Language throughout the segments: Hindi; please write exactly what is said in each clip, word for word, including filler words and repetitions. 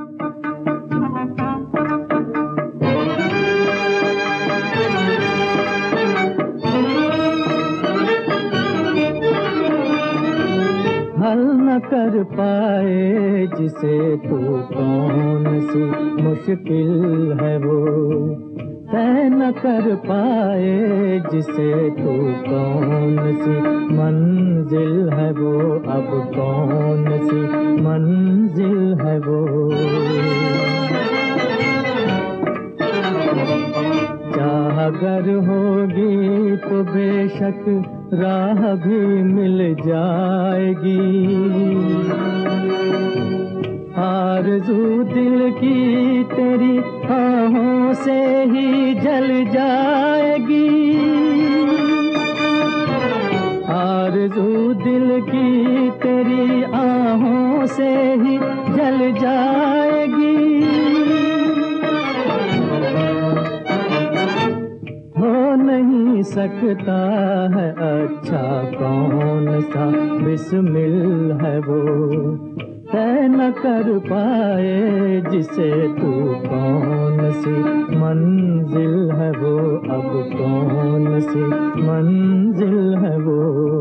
हल न कर पाए जिसे तू कौन सी मुश्किल है वो, तय न कर पाए जिसे तू कौन सी मंजिल है वो, अब कौन सी मंजिल है वो। चाह अगर होगी तो बेशक राह भी मिल जाएगी, आरज़ू दिल की तेरी आहों से ही जल जाएगी, आरज़ू दिल की तेरी आहों से ही जल जाएगी। हो नहीं सकता है अच्छा कौन सा बिस्मिल है वो, तय न कर पाए जिसे तू कौन सी मंजिल है वो, अब कौन सी मंजिल है वो।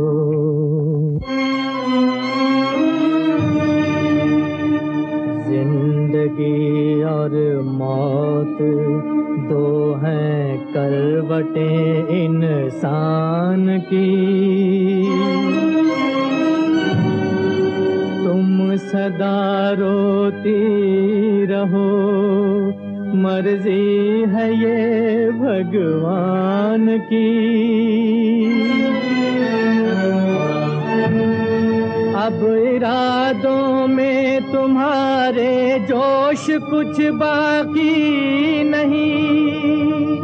जिंदगी और मौत दो हैं करवटें इंसान की, तुम सदा रोती रहो, मर्जी है ये भगवान की। अब इरादों में तुम्हारे जोश कुछ बाकी नहीं,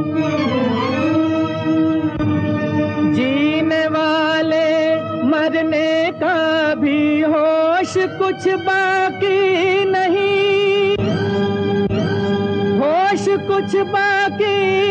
जीने वाले मरने का भी होश कुछ बाकी नहीं, होश कुछ बाकी